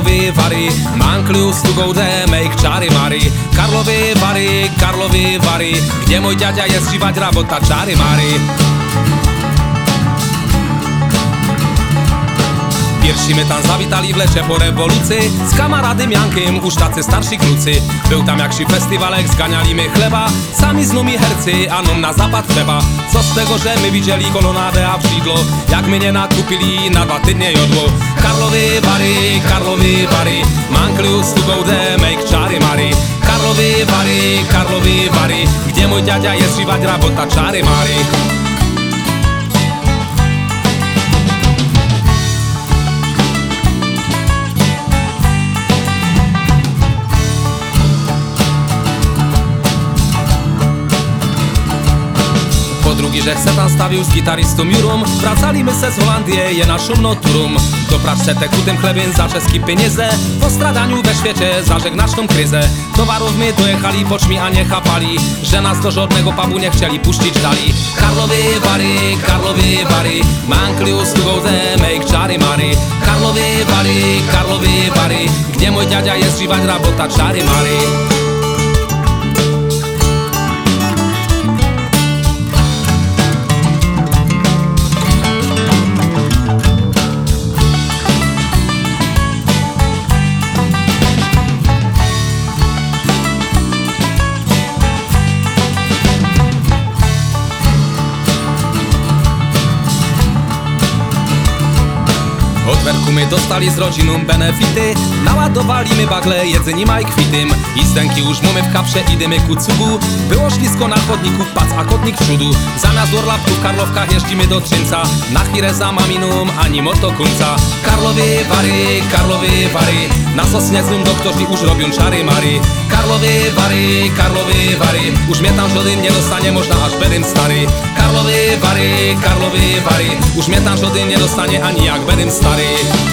Karlovy Vary, Manklius tu go the make czary mary. Karlovy Vary, gdzie mój dziadzia jest żywać rabota czary mary. Pierwsi my tam zawitali w Lecze po rewolucji, z kamaradem Jankiem u sztacy starsi klucy. Był tam jaksi festiwalek, zganiali my chleba, sami z nami hercy, a nam na zapad chleba. Co z tego, że my widzieli kolonadę a wsidło, jak my nie nakupili na 2 tygodnie jodło. Karlovy Vary, Manklius tu go the make czary mary. Karlovy Vary, gdzie mój dziadzia jest żywać rabota czary mary. Drugi, że se tam stawił z gitaristą Jurą. Wracali my se z Holandii, je na szumno turum. Do praczce te kutem chlebien za czeski pieniądze. Po stradaniu we świecie zażegnać tą kryzę. Towarów my dojechali, poczmi a nie chapali, że nas do żadnego pubu nie chcieli puścić dali. Karlovy Vary, Manklius tu go the make czary mary. Karlovy Vary, gdzie mój dziadzia jest żywać rabota czary mary. Od werku my dostali z rodziną benefity, naładowali my bagle jedzeni maj kwitym. I stęki już mamy w kapsze, idymy ku cugu. Było ślisko na chodniku, pac a kotnik w przodu. Zamiast orlapku w Karlovkach jeździmy do Trzynca, na chwilę za maminum, ani moto kunca. Karlovy Vary, na sosniecym doktorzy już robią czary mary. Karlovy Vary, już mnie tam żaden nie dostanie, można aż berym stary. Karlovy Vary, już mnie tam żaden nie dostanie, ani jak berym stary.